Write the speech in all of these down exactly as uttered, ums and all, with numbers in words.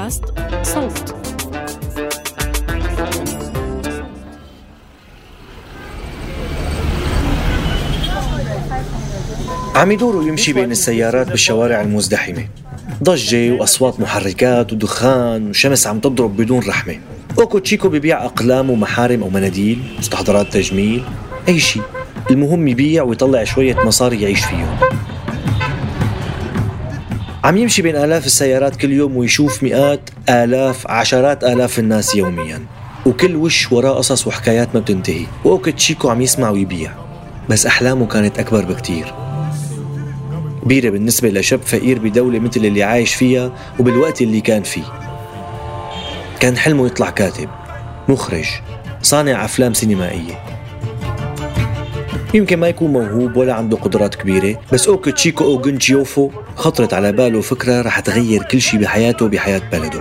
بودكاست صوت. عم يدور ويمشي بين السيارات بالشوارع المزدحمة، ضجة وأصوات محركات ودخان وشمس عم تضرب بدون رحمة. أوكو تشيكو بيبيع أقلام ومحارم أو مناديل، مستحضرات تجميل، أي شيء، المهم يبيع ويطلع شوية مصاري يعيش فيهم. عم يمشي بين آلاف السيارات كل يوم ويشوف مئات آلاف عشرات آلاف الناس يومياً، وكل وش وراه قصص وحكايات ما بتنتهي. وأوكو تشيكو عم يسمع ويبيع، بس أحلامه كانت أكبر بكتير، كبيرة بالنسبة لشاب فقير بدولة مثل اللي عايش فيها وبالوقت اللي كان فيه. كان حلمه يطلع كاتب، مخرج، صانع أفلام سينمائية. يمكن ما يكون موهوب ولا عنده قدرات كبيرة، بس أوكو تشيكو أوغن جيوفو خطرت على باله فكرة رح تغير كل شيء بحياته وبحياة بلده.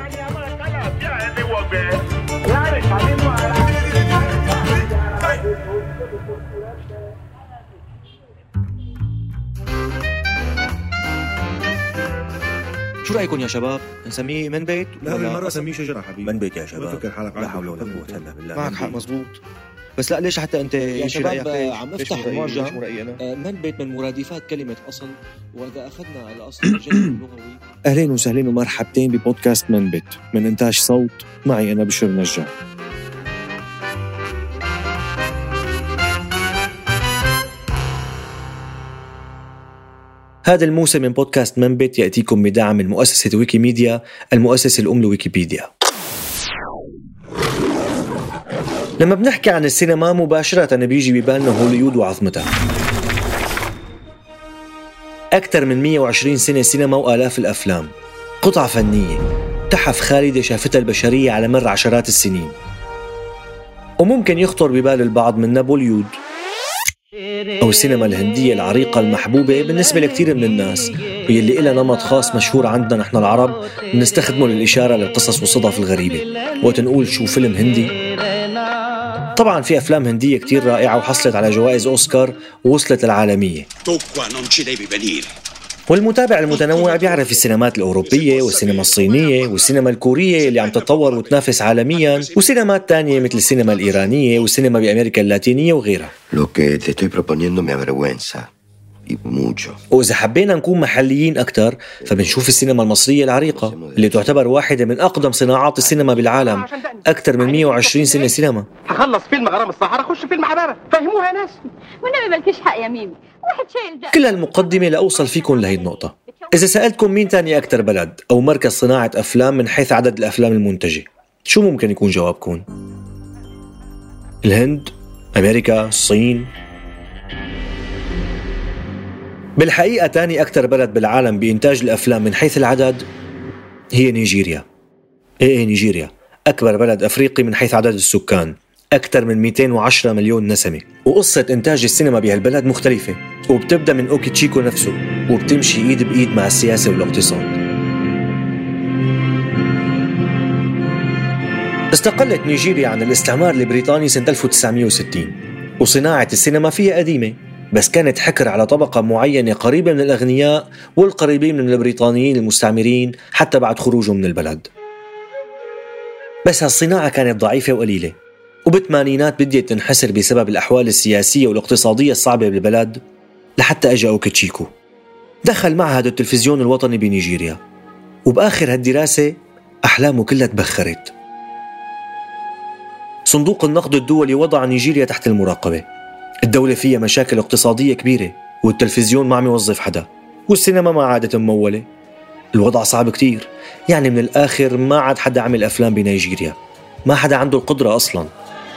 شو رأيكم يا شباب؟ نسميه من بيت؟ لا بالمرة سميه شجرة حبيبي. من بيت يا شباب. فكر حالك لا حول ولا قوة إلا بالله. معك حق مزبوط. بس لا ليش حتى أنت يا شباب عم افتح معجم من بيت من مرادفات كلمة أصل، وإذا أخذنا على أصل الجذر اللغوي. أهلين وسهلين ومرحبتين ببودكاست من بيت من إنتاج صوت، معي أنا بشر نجار. هذا الموسم من بودكاست منبت يأتيكم بدعم من مؤسسة ويكيميديا، المؤسسة الأم لويكيبيديا. لما بنحكي عن السينما مباشرة بيجي ببالنا هوليود وعظمتها. أكثر من مئة وعشرين سنة سينما وآلاف الأفلام، قطعة فنية، تحف خالدة شافتها البشرية على مر عشرات السنين. وممكن يخطر ببال البعض منها بوليود أو السينما الهندية العريقة المحبوبة بالنسبة لكثير من الناس، واللي إلها نمط خاص مشهور عندنا نحن العرب بنستخدمه للإشارة للقصص والصدف الغريبة. وقت نقول شو فيلم هندي، طبعا في أفلام هندية كتير رائعة وحصلت على جوائز أوسكار ووصلت العالمية. والمتابع المتنوع بيعرف السينمات الأوروبية والسينما الصينية والسينما الكورية اللي عم تتطور وتنافس عالميا، وسينمات تانية مثل السينما الإيرانية والسينما بأمريكا اللاتينية وغيرها. وإذا حبينا نكون محليين أكتر فبنشوف السينما المصرية العريقة اللي تعتبر واحدة من أقدم صناعات السينما بالعالم، أكثر من مئة وعشرين سنة سينما. هخلص فيلم غرام الصحراء أخش فيلم حبابة، فهموها ناس والنبي مالكش حق يا ميمي. واحد شايل كل هالمقدمة لأوصل فيكم لهي النقطة. إذا سألتكم مين تاني أكتر بلد أو مركز صناعة أفلام من حيث عدد الأفلام المنتجة، شو ممكن يكون جوابكم؟ الهند؟ أمريكا؟ الصين؟ بالحقيقة تاني أكتر بلد بالعالم بإنتاج الأفلام من حيث العدد هي نيجيريا. إيه إيه نيجيريا أكبر بلد أفريقي من حيث عدد السكان، أكثر من مئتين وعشرة مليون نسمة. وقصة إنتاج السينما بهالبلد مختلفة، وبتبدأ من أوكي تشيكو نفسه وبتمشي إيد بإيد مع السياسة والاقتصاد. استقلت نيجيريا عن الاستعمار البريطاني سنة ألف وتسعمئة وستين، وصناعة السينما فيها قديمة، بس كانت حكر على طبقة معينة قريبة من الأغنياء والقريبين من البريطانيين المستعمرين حتى بعد خروجهم من البلد. بس هالصناعة كانت ضعيفة وقليلة، وبالثمانينات بديت تنحسر بسبب الأحوال السياسية والاقتصادية الصعبة بالبلد، لحتى أجا أوكي تشيكو دخل معهد التلفزيون الوطني بنيجيريا، وبآخر هالدراسة أحلامه كلها تبخرت. صندوق النقد الدولي وضع نيجيريا تحت المراقبة. الدولة فيها مشاكل اقتصادية كبيرة، والتلفزيون ما عم يوظف حدا، والسينما ما عادت ممولة. الوضع صعب كتير، يعني من الآخر ما عاد حدا عمل أفلام بنيجيريا، ما حدا عنده القدرة أصلاً.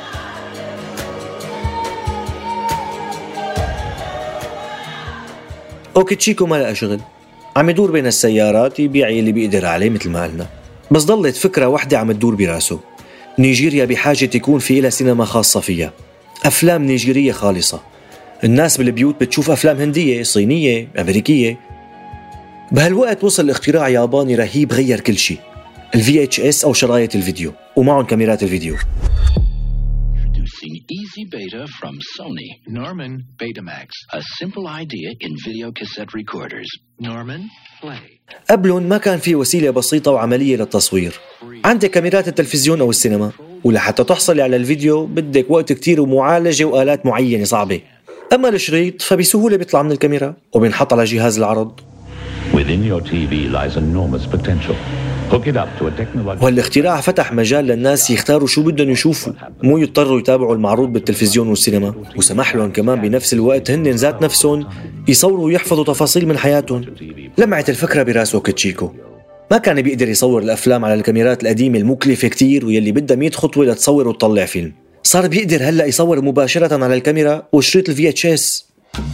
أوكي تشيكو ما لقى شغل، عم يدور بين السيارات يبيع اللي بيقدر عليه مثل ما قلنا. بس ضلت فكرة واحدة عم تدور براسه، نيجيريا بحاجة تكون في إلها سينما خاصة فيها، أفلام نيجيرية خالصة. الناس بالبيوت بتشوف أفلام هندية، صينية، أمريكية. بهالوقت وصل اختراع ياباني رهيب غير كل شيء، ال في إتش إس أو شرايط الفيديو، ومعهم كاميرات الفيديو. data from Sony. Norman Betamax, a simple idea in video cassette recorders. Norman, play. قبلهم ما كان في وسيلة بسيطة وعملية للتصوير. عندك كاميرات التلفزيون أو السينما، ولحتى تحصل على الفيديو بدك وقت كتير ومعالجة وآلات معينة صعبة. أما الشريط فبسهولة بيطلع من الكاميرا وبينحط على جهاز العرض. Within your تي في lies enormous potential. Hook it up to a technological. وهالاختراع فتح مجال للناس يختاروا شو بدهم يشوفوا، مو يضطروا يتابعوا المعروض بالتلفزيون والسينما، وسمح لهم كمان بنفس الوقت هن ذات نفسهم يصوروا ويحفظوا تفاصيل من حياتهم. لمعت الفكرة براسه أوكيتشيكو. ما كان بيقدر يصور الأفلام على الكاميرات القديمة المكلفة كتير ويلي بدها مية خطوة لتصور وتطلع فيلم. صار بيقدر هلأ يصور مباشرة على الكاميرا وشريط الفي اتش اس.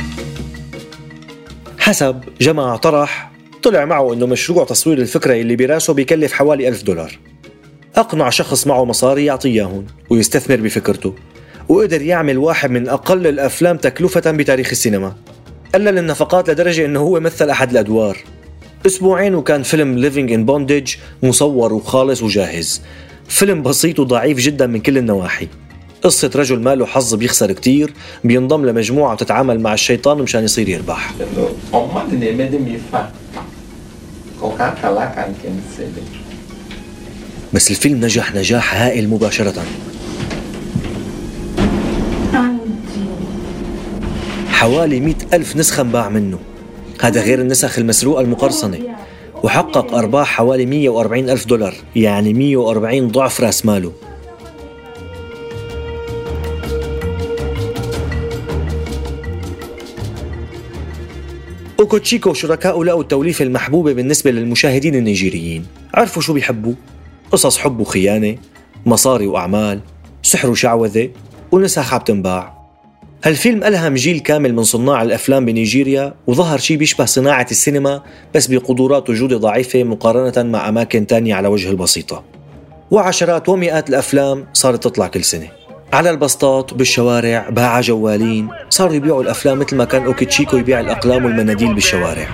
حسب جمع طرح طلع معه إنه مشروع تصوير الفكرة اللي براسه بيكلف حوالي ألف دولار. أقنع شخص معه مصاري يعطيهن ويستثمر بفكرته، وقدر يعمل واحد من أقل الأفلام تكلفة بتاريخ السينما. قلل النفقات لدرجة إنه هو مثل أحد الأدوار. أسبوعين وكان فيلم Living in Bondage مصور وخالص وجاهز. فيلم بسيط وضعيف جدا من كل النواحي. قصة رجل ماله حظ بيخسر كتير، بينضم لمجموعة وتتعامل مع الشيطان مشان يصير يربح. بس الفيلم نجح نجاح هائل مباشرة. حوالي مئة ألف نسخة انباع منه، هذا غير النسخ المسروقة المقرصنة، وحقق أرباح حوالي مئة وأربعين ألف دولار، يعني مئة وأربعين ضعف رأس ماله. أوكيتشيكو وشركائه لقوا التوليفة المحبوبة بالنسبة للمشاهدين النيجيريين. عرفوا شو بيحبوا: قصص حب وخيانة، مصاري وأعمال، سحر وشعوذة، ونسخ عم تنباع. هالفيلم ألهم جيل كامل من صناع الأفلام بنيجيريا، وظهر شيء بيشبه صناعة السينما بس بقدرات وجودة ضعيفة مقارنة مع أماكن تانية على وجه البسيطة. وعشرات ومئات الأفلام صارت تطلع كل سنة على البسطات بالشوارع. باع جوالين، صاروا يبيعوا الأفلام مثل ما كان أوكيتشيكو يبيع الأقلام والمناديل بالشوارع.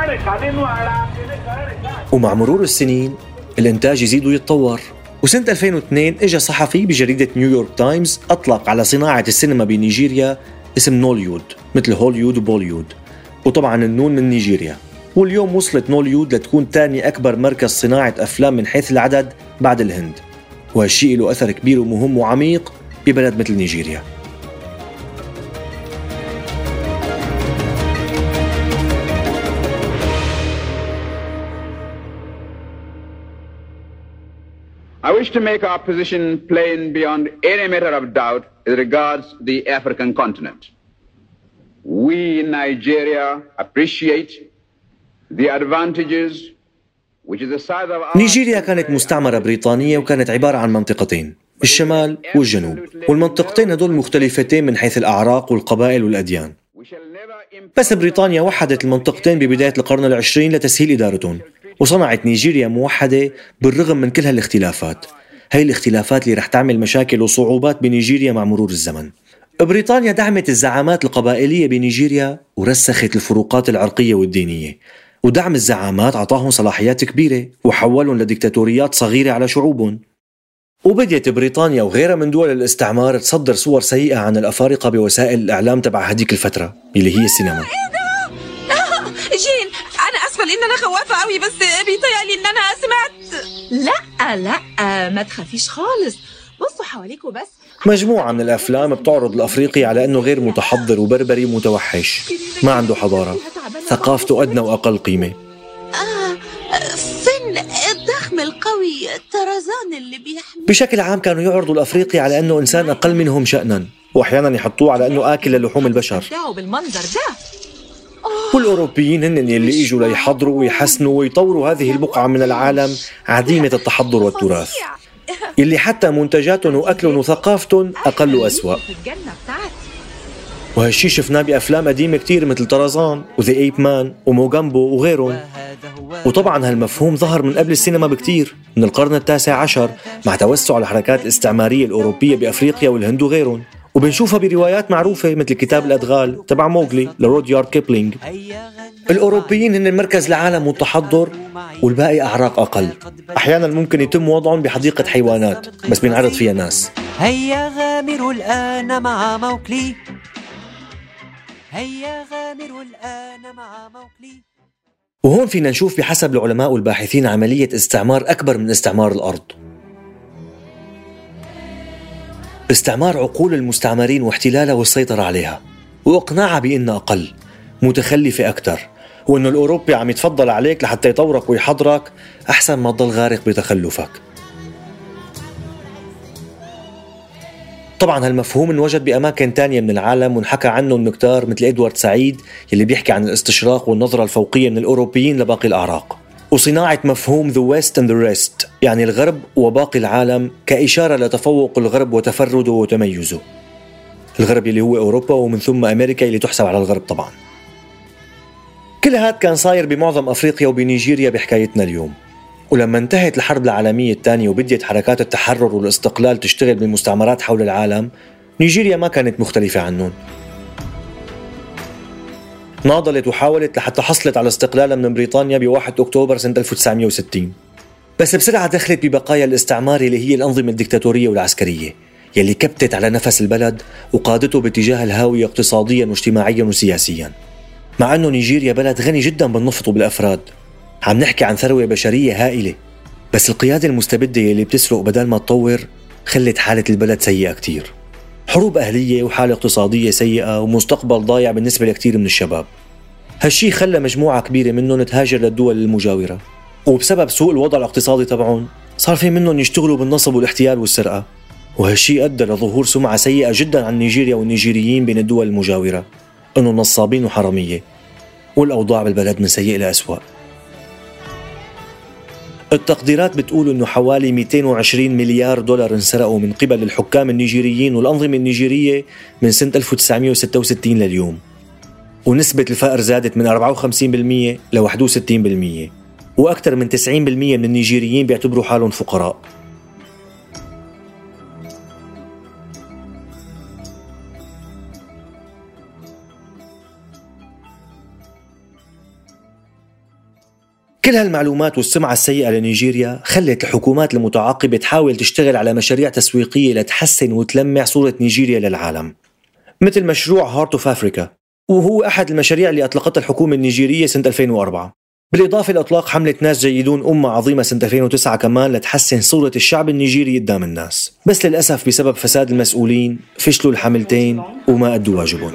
ومع مرور السنين الإنتاج يزيد ويتطور. وسنة ألفين واثنين إجا صحفي بجريدة نيويورك تايمز أطلق على صناعة السينما بنيجيريا اسم نوليود، مثل هوليود وبوليود، وطبعا النون من نيجيريا. واليوم وصلت نوليود لتكون تاني أكبر مركز صناعة أفلام من حيث العدد بعد الهند، وهالشيء له أثر كبير ومهم وعميق ببلد مثل نيجيريا. I wish to make our position plain beyond any matter of doubt as regards the African continent. We in Nigeria appreciate the advantages which is the size of our... نيجيريا كانت مستعمرة بريطانية وكانت عبارة عن منطقتين، الشمال والجنوب، والمنطقتين هدول مختلفتين من حيث الأعراق والقبائل والأديان. بس بريطانيا وحدت المنطقتين ببداية القرن العشرين لتسهيل إدارتهم، وصنعت نيجيريا موحدة بالرغم من كل هالاختلافات. هاي الاختلافات اللي رح تعمل مشاكل وصعوبات بنيجيريا مع مرور الزمن. بريطانيا دعمت الزعامات القبائلية بنيجيريا ورسخت الفروقات العرقية والدينية، ودعم الزعامات عطاهم صلاحيات كبيرة وحولهم لديكتاتوريات صغيرة على شعوبهم. وبدأت بريطانيا وغيرها من دول الاستعمار تصدر صور سيئة عن الأفارقة بوسائل الإعلام تبع هديك الفترة اللي هي السينما. جين، أنا أسفة لأن أنا خوافة قوي، بس بيطيقلي إن أنا سمعت. لا لا ما تخافيش خالص، بصوا حواليكوا بس. مجموعة من الأفلام بتعرض الأفريقي على أنه غير متحضر وبربري ومتوحش، ما عنده حضارة، ثقافته أدنى وأقل قيمة. آه فن الضخم القوي طرزان اللي بيحمل. بشكل عام كانوا يعرضوا الأفريقي على أنه إنسان أقل منهم شأنا، وأحيانا يحطوه على أنه آكل للحوم البشر. بالمنظر ده. والأوروبيين هن اللي إجوا ليحضروا ويحسنوا ويطوروا هذه البقعة من العالم عديمة التحضر والتراث، اللي حتى منتجاتهم وأكلهم وثقافتهم أقل وأسوأ. وهالشي شفناه بأفلام قديمة كتير مثل طرزان وذي ايب مان وموغامبو وغيرهم. وطبعا هالمفهوم ظهر من قبل السينما بكتير، من القرن التاسع عشر، مع توسع الحركات الاستعمارية الأوروبية بأفريقيا والهند وغيرهم. وبنشوفها بروايات معروفة مثل كتاب الأدغال تبع موغلي لروديارد كيبلينغ. الأوروبيين هن المركز العالم والتحضر، والباقي أعراق أقل. أحيانا ممكن يتم وضعهم بحديقة حيوانات بس بينعرض فيها ناس. هيا غامر الآن مع موكلي، هيا غامر الآن مع موكلي. وهون فينا نشوف بحسب العلماء والباحثين عملية استعمار أكبر من استعمار الأرض. استعمار عقول المستعمرين واحتلالها والسيطرة عليها، وإقناعها بأنها أقل، متخلفة أكتر، وأنه الأوروبي عم يتفضل عليك لحتى يطورك ويحضرك أحسن ما تضل غارق بتخلفك. طبعا هالمفهوم انوجد بأماكن تانية من العالم ونحكى عنه النكتار مثل إدوارد سعيد يلي بيحكي عن الاستشراق والنظرة الفوقية من الأوروبيين لباقي الأعراق، وصناعة مفهوم The West and the Rest يعني الغرب وباقي العالم كإشارة لتفوق الغرب وتفرده وتميزه. الغرب يلي هو أوروبا ومن ثم أمريكا يلي تحسب على الغرب طبعا. كل هاد كان صاير بمعظم أفريقيا وبنيجيريا بحكايتنا اليوم. ولما انتهت الحرب العالمية الثانية وبديت حركات التحرر والاستقلال تشتغل بالمستعمرات حول العالم، نيجيريا ما كانت مختلفة عنهم. ناضلت وحاولت لحتى حصلت على استقلالها من بريطانيا بواحد أكتوبر سنة ألف وتسعمية وستين، بس بسرعة دخلت ببقايا الاستعمار اللي هي الأنظمة الدكتاتورية والعسكرية يلي كبتت على نفس البلد وقادته باتجاه الهاوية اقتصاديا واجتماعيا وسياسيا. مع أنه نيجيريا بلد غني جدا بالنفط وبالأفراد، عم نحكي عن ثروة بشرية هائلة، بس القيادة المستبدة اللي بتسرق بدل ما تطور خلت حالة البلد سيئة كتير. حروب أهلية وحالة اقتصادية سيئة ومستقبل ضايع بالنسبة لكتير من الشباب. هالشي خلى مجموعة كبيرة منهم تهاجر للدول المجاورة، وبسبب سوء الوضع الاقتصادي تبعهم صار في منهم يشتغلوا بالنصب والاحتيال والسرقة، وهالشي أدى لظهور سمعة سيئة جدا عن نيجيريا والنيجيريين بين الدول المجاورة، إنه نصابين وحرامية، والأوضاع بالبلد من سيء لأسوأ. التقديرات بتقول إنه حوالي مئتين وعشرين مليار دولار انسرقوا من قبل الحكام النيجيريين والأنظمة النيجيرية من سنة ألف وتسعمية وستة وستين لليوم، ونسبة الفقر زادت من أربعة وخمسين بالمئة ل واحد وستين بالمئة، وأكثر من تسعين بالمئة من النيجيريين بيعتبروا حالهم فقراء. كل هالمعلومات والسمعة السيئة لنيجيريا خلت الحكومات المتعاقبة تحاول تشتغل على مشاريع تسويقية لتحسن وتلمع صورة نيجيريا للعالم، مثل مشروع هارت اوف أفريكا، وهو أحد المشاريع اللي أطلقتها الحكومة النيجيرية سنة ألفين وأربعة، بالإضافة لإطلاق حملة ناس جيدون أمة عظيمة سنة ألفين وتسعة كمان لتحسن صورة الشعب النيجيري قدام الناس. بس للأسف بسبب فساد المسؤولين فشلوا الحملتين وما أدوا واجبهم.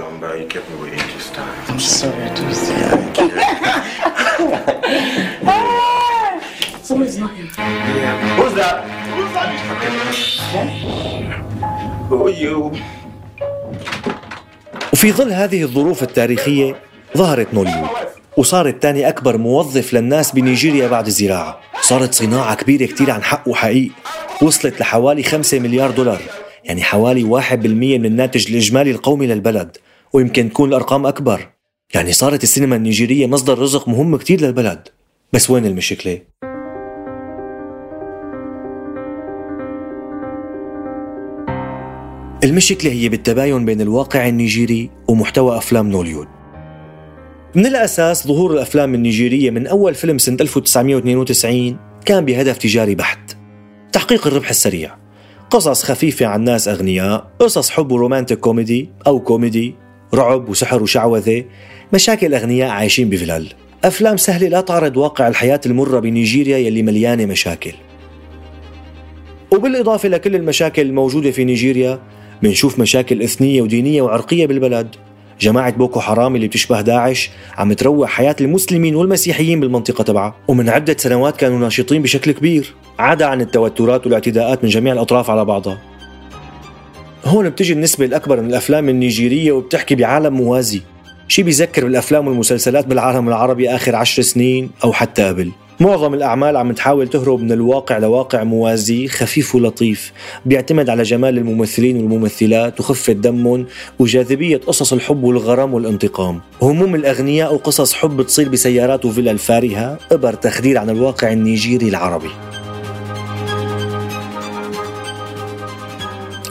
Someone's knocking. Yeah. Who's that? Who's that? Who are you? وفي ظل هذه الظروف التاريخية ظهرت نوليوود، وصارت تاني أكبر موظف للناس بنيجيريا بعد الزراعة. صارت صناعة كبيرة كتير عن حق وحقيق، وصلت لحوالي خمسة مليار دولار، يعني حوالي واحد بالمئة من الناتج الإجمالي القومي للبلد، ويمكن تكون الأرقام أكبر. يعني صارت السينما النيجيرية مصدر رزق مهم كتير للبلد. بس وين المشكلة؟ المشكلة هي بالتباين بين الواقع النيجيري ومحتوى أفلام نوليوود. من الأساس ظهور الأفلام النيجيرية من أول فيلم سنة ألف وتسعمية واثنين وتسعين كان بهدف تجاري بحت، تحقيق الربح السريع، قصص خفيفة عن ناس أغنياء، قصص حب ورومانتيك كوميدي أو كوميدي، رعب وسحر وشعوذة، مشاكل أغنياء عايشين بفلل، أفلام سهلة لا تعرض واقع الحياة المرة بنيجيريا يلي مليانة مشاكل. وبالإضافة لكل المشاكل الموجودة في نيجيريا منشوف مشاكل إثنية ودينية وعرقية بالبلد. جماعة بوكو حرام اللي بتشبه داعش عم تروع حياة المسلمين والمسيحيين بالمنطقة تبعها، ومن عدة سنوات كانوا ناشطين بشكل كبير، عدا عن التوترات والاعتداءات من جميع الأطراف على بعضها. هون بتجي النسبة الأكبر من الأفلام النيجيرية وبتحكي بعالم موازي، شي بيذكر بالأفلام والمسلسلات بالعالم العربي آخر عشر سنين أو حتى قبل. معظم الأعمال عم تحاول تهرب من الواقع لواقع موازي خفيف ولطيف بيعتمد على جمال الممثلين والممثلات وخفة دمهم وجاذبية قصص الحب والغرام والانتقام، هموم الأغنياء وقصص حب تصير بسيارات وفيلا الفارهة، إبر تخدير عن الواقع النيجيري العربي.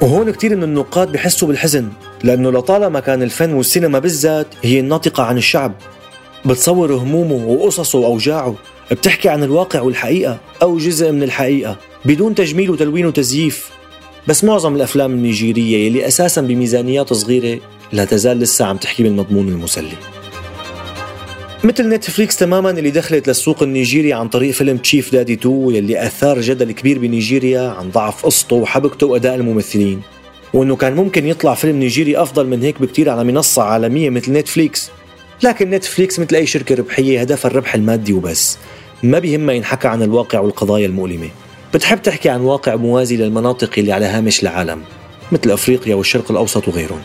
وهون كتير من النقاد بيحسوا بالحزن، لأنه لطالما كان الفن والسينما بالذات هي الناطقة عن الشعب، بتصور همومه وقصصه وأوجاعه، بتحكي عن الواقع والحقيقة أو جزء من الحقيقة بدون تجميل وتلوين وتزييف. بس معظم الأفلام النيجيرية اللي أساساً بميزانيات صغيرة لا تزال لسه عم تحكي بالمضمون المسلي، مثل نتفليكس تماماً اللي دخلت للسوق النيجيري عن طريق فيلم تشيف دادي تو يلي أثار جدل كبير بنيجيريا عن ضعف قصته وحبكته وأداء الممثلين، وأنه كان ممكن يطلع فيلم نيجيري أفضل من هيك بكتير على منصة عالمية مثل نتفليكس. لكن نتفليكس مثل أي شركة ربحية هدفها الربح المادي وبس، ما بيهمها ينحكى عن الواقع والقضايا المؤلمة. بتحب تحكي عن واقع موازي للمناطق اللي على هامش العالم مثل أفريقيا والشرق الأوسط وغيرهم.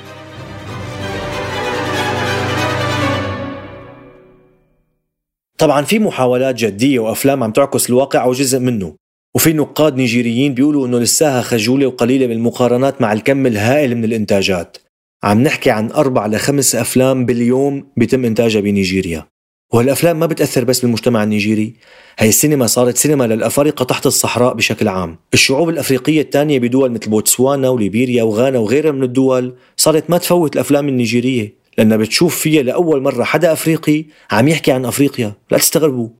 طبعا في محاولات جدية وأفلام عم تعكس الواقع أو جزء منه، وفي نقاد نيجيريين بيقولوا أنه لساها خجولة وقليلة بالمقارنات مع الكم الهائل من الإنتاجات. عم نحكي عن أربع لخمس أفلام باليوم بيتم إنتاجها بنيجيريا، وهالأفلام ما بتأثر بس بالمجتمع النيجيري، هاي السينما صارت سينما للأفارقة تحت الصحراء بشكل عام. الشعوب الأفريقية التانية بدول مثل بوتسوانا وليبيريا وغانا وغيرها من الدول صارت ما تفوت الأفلام النيجيرية، لأنها بتشوف فيها لأول مرة حدا أفريقي عم يحكي عن أفريقيا. لا تستغربوا،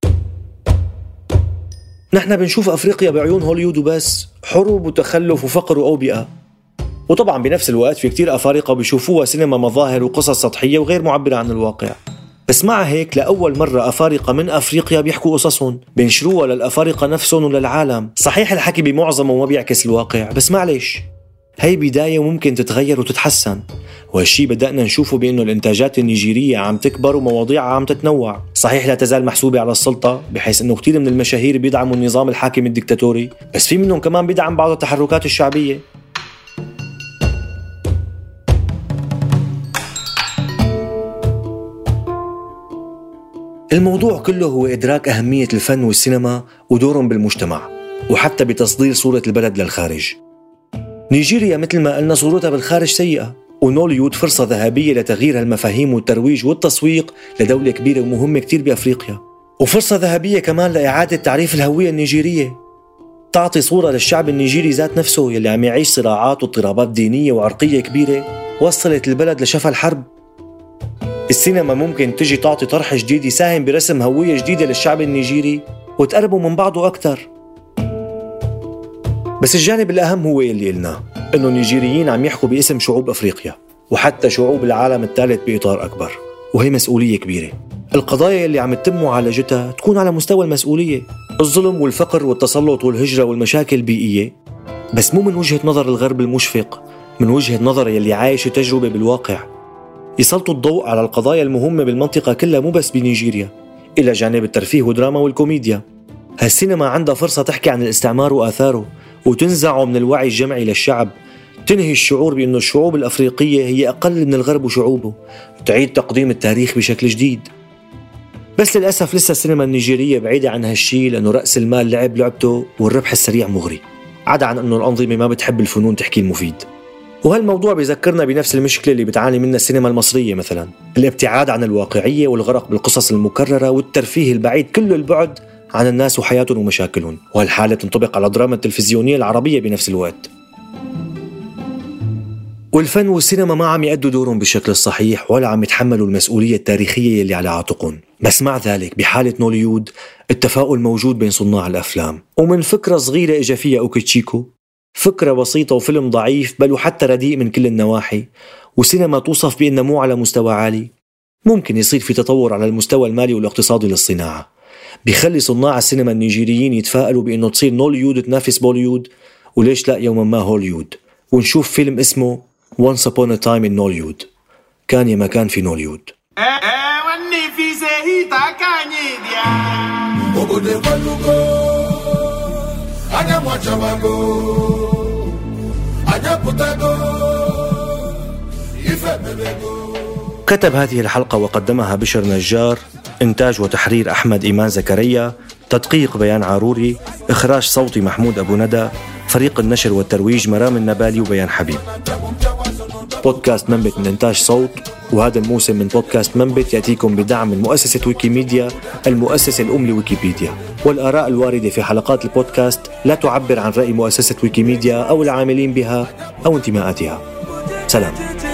نحن بنشوف أفريقيا بعيون هوليود وبس، حروب وتخلف وفقر وأوبئة. وطبعا بنفس الوقت في كتير أفارقة بيشوفوها سينما مظاهر وقصص سطحية وغير معبرة عن الواقع. بس مع هيك لأول مرة أفارقة من أفريقيا بيحكوا قصصهم بينشروها للأفارقة نفسهم وللعالم. صحيح الحكي بمعظمه ما بيعكس الواقع، بس معليش، هي بداية وممكن تتغير وتتحسن. وهالشي بدأنا نشوفه بأنه الإنتاجات النيجيرية عم تكبر ومواضيعها عم تتنوع. صحيح لا تزال محسوبة على السلطة، بحيث أنه كتير من المشاهير بيدعموا النظام الحاكم الدكتاتوري، بس في منهم كمان بيدعم بعض التحركات الشعبية. الموضوع كله هو إدراك أهمية الفن والسينما ودورهم بالمجتمع، وحتى بتصدير صورة البلد للخارج. نيجيريا مثل ما قلنا صورتها بالخارج سيئة، ونوليود فرصة ذهبية لتغيير هالمفاهيم والترويج والتسويق لدولة كبيرة ومهمة كتير بأفريقيا، وفرصة ذهبية كمان لإعادة تعريف الهوية النيجيرية، تعطي صورة للشعب النيجيري ذات نفسه يلي عم يعيش صراعات واضطرابات دينية وعرقية كبيرة وصلت البلد لشفا الحرب. السينما ممكن تجي تعطي طرح جديد يساهم برسم هوية جديدة للشعب النيجيري وتقربوا من بعضه أكتر. بس الجانب الأهم هو اللي قلناه، إنه النيجيريين عم يحكوا باسم شعوب أفريقيا وحتى شعوب العالم الثالث بإطار أكبر، وهي مسؤولية كبيرة. القضايا اللي عم تتم معالجتها تكون على مستوى المسؤولية، الظلم والفقر والتسلط والهجرة والمشاكل البيئية، بس مو من وجهة نظر الغرب المشفق، من وجهة نظر يلي عايش التجربة بالواقع. يسلطوا الضوء على القضايا المهمة بالمنطقة كلها مو بس بنيجيريا، إلى جانب الترفيه والدراما والكوميديا. هالسينما عندها فرصة تحكي عن الاستعمار وآثاره وتنزعه من الوعي الجمعي للشعب، تنهي الشعور بأن الشعوب الأفريقية هي أقل من الغرب وشعوبه، وتعيد تقديم التاريخ بشكل جديد. بس للأسف لسه السينما النيجيرية بعيدة عن هالشي، لأنه رأس المال لعب لعبته والربح السريع مغري، عدا عن أنه الأنظمة ما بتحب الفنون تحكي المفيد. وهالموضوع بيذكرنا بنفس المشكلة اللي بتعاني منها السينما المصرية مثلا، الابتعاد عن الواقعية والغرق بالقصص المكررة والترفيه البعيد كل البعد عن الناس وحياتهم ومشاكلهم. وهالحالة تنطبق على الدراما التلفزيونية العربية بنفس الوقت. والفن والسينما ما عم يأدوا دورهم بالشكل الصحيح ولا عم يتحملوا المسؤولية التاريخية اللي على عاتقهم. بس مع ذلك بحالة نوليود التفاؤل موجود بين صناع الأفلام، ومن فكرة صغيرة إجا فيها أوكيتشيكو، فكرة بسيطة وفيلم ضعيف بل وحتى رديء من كل النواحي، وسينما توصف بأنه مو على مستوى عالي، ممكن يصير في تطور على المستوى المالي والاقتصادي للصناعة، بيخلي صناع السينما النيجيريين يتفائلوا بأنه تصير نوليود تنافس بوليود، وليش لا يوما ما هوليود، ونشوف فيلم اسمه Once Upon a Time in Nollywood، كان يما كان في نوليود. كتب هذه الحلقة وقدمها بشر نجار، إنتاج وتحرير أحمد إيمان زكريا، تدقيق بيان عاروري، إخراج صوتي محمود أبو ندى، فريق النشر والترويج مرام النبالي وبيان حبيب. بودكاست منبت من إنتاج صوت، وهذا الموسم من بودكاست منبت يأتيكم بدعم من مؤسسة ويكيميديا، المؤسسة الأم لويكيبيديا. والآراء الواردة في حلقات البودكاست لا تعبر عن رأي مؤسسة ويكيميديا أو العاملين بها أو انتماءاتها. سلام.